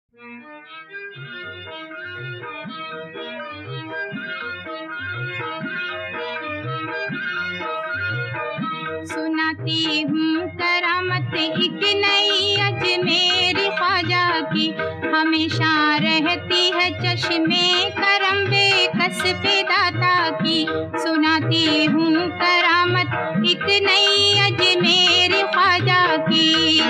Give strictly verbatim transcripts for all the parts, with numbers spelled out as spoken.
सुनाती हूँ करामत एक नई अजमेर ख्वाजा की, हमेशा रहती है चश्मे करम बेकस पे दाता की। सुनाती हूँ करामत एक नई अजमेर ख्वाजा की।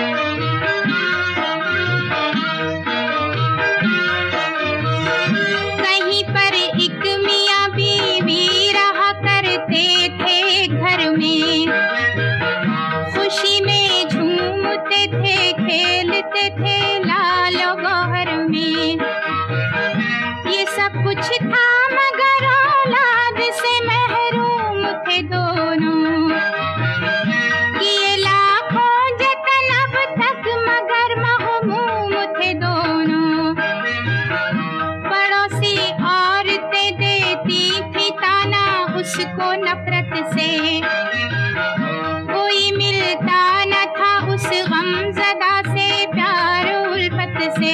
कहीं पर एक मियाँ बीवी रहा करते थे घर में, खुशी में झूमते थे खेलते थे लालो गौहर में। ये सब कुछ था मगर औलाद से महरूम थे दोनों, किए लाखों जतन अब तक मगर महमूम थे दोनों। पड़ोसी औरतें देती थी ताना उसको नफरत से, कोई मिलता न था उस गमज़दा से प्यार उल्फत से।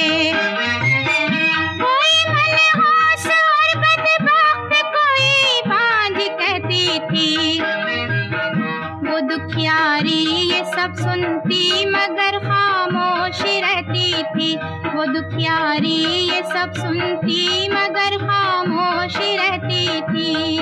कोई मनहूस और बदबख्त कोई बांझ कहती थी, वो दुखियारी ये सब सुनती मगर खामोश रहती थी। वो दुखियारी ये सब सुनती मगर खामोश रहती थी।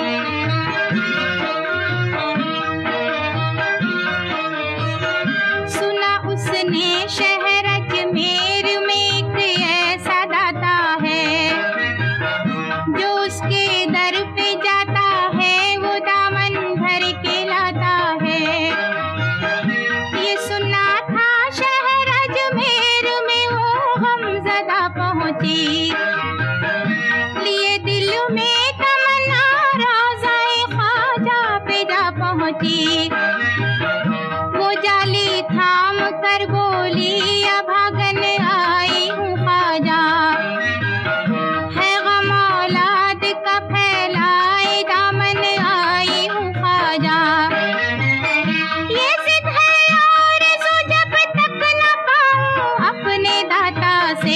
सुना उसने शहर अजमेर में एक ऐसा दाता है, जो उसके दर पे जाता है वो दामन भर के लाता है। ये सुना था शहर अजमेर में वो गमज़दा पहुंची, लिए दिल में तमन्ना रोज़ाए ख्वाजा पे जा पहुंची। वो जाली थाम कर बोली अब भागन आई हूँ ख्वाजा, है गम औलाद का फैलाए दामन आई हूँ ख्वाजा। ये जिद है आरज़ू जब तक न पाऊँ अपने दाता से,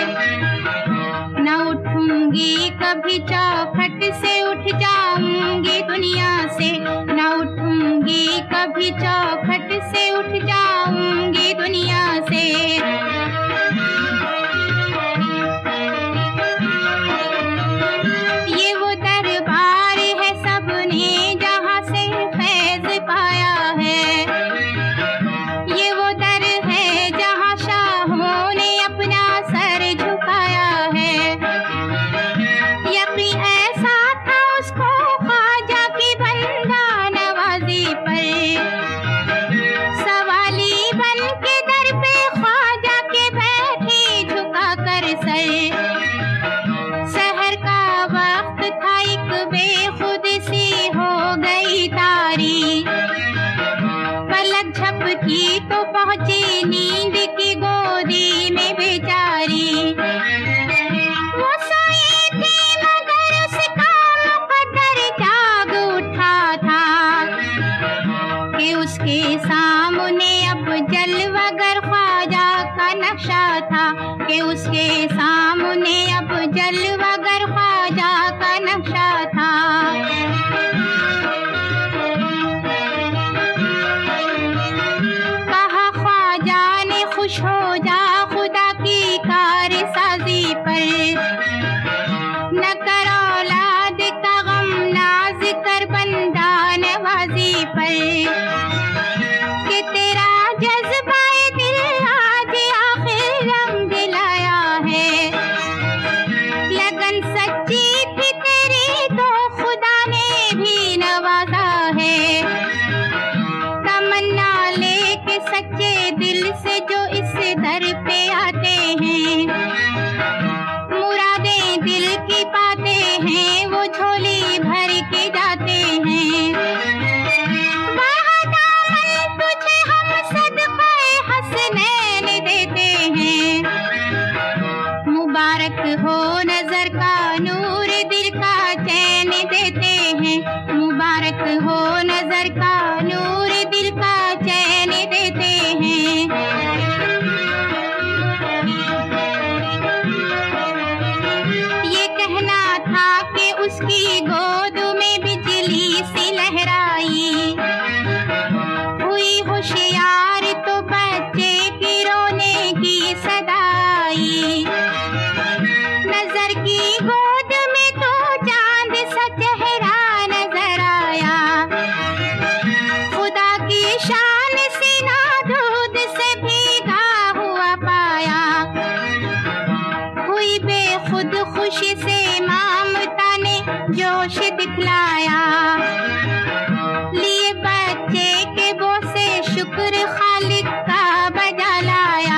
न उठूंगी कभी चौखट से उठ जाऊंगी दुनिया से। न उठूंगी कभी चौखट से उठ जाऊंगी दुनिया से। ये वो दरबार है सबने जहाँ से फैज़ पाया है, ये वो दर है जहाँ शाहों ने अपना सर झुकाया है। यकीन ऐसा था उसको ख्वाजा की बंदा नवाजी पर, सवाली बन के दर पे ख्वाजा के बैठी झुका कर सर। सहर का वक्त था एक बेखुद सी हो गई तारी, पलक झपकी तो पहुंची नींद की गोदी में बेचारी। वो सोई थी मगर उसका मुक़द्दर जाग उठा था, कि उसके सामने अब जलवागर ख्वाजा का नक्शा था। कि उसके सामने अब जलवागर ख्वाजा का नक्शा था। कहा ख्वाजा ने खुश हो जा खुदा की कारसाजी पर, न कर औलाद का गम नाज कर बंदा नवाजी पर। कि तेरा जज्बाए दिल आज आखिर रंग लाया है, लगन सच्ची थी तेरी तो खुदा ने भी नवाजा है। तमन्ना लेके सच्चे दिल से जो इस दर पे आते हैं, मुरादें दिल की पाते हैं वो झोली भर के जाते हैं। बढ़ा दामन तुझे हम सदक़े हसनैन देते हैं, मुबारक हो नजर का नूर दिल का चैन देते हैं। मुबारक हो नजर का नूर दिल का चैन देते हैं। दिखलाया। लिए बच्चे के बोसे शुक्र खालिक का बजा लाया।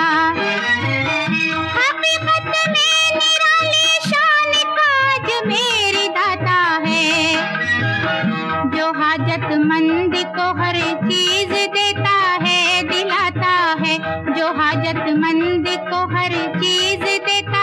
हकीकत में निराली शान काज मेरे दाता है, जो हाजतमंद को हर चीज देता है, दिलाता है, जो हाजतमंद को हर चीज देता